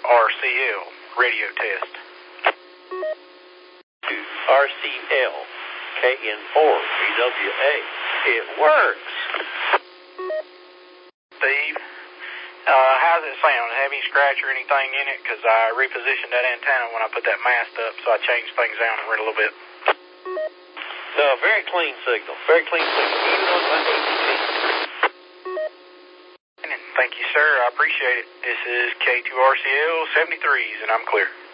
RCL, radio test. RCL, KN4, BWA. It works. Steve, how's it sound? Have any scratch or anything in it? Because I repositioned that antenna when I put that mast up, so I changed things down a little bit. No, very clean signal. Very clean signal, even on my ATV. Thank you, sir. I appreciate it. This is K2RCL 73s, and I'm clear.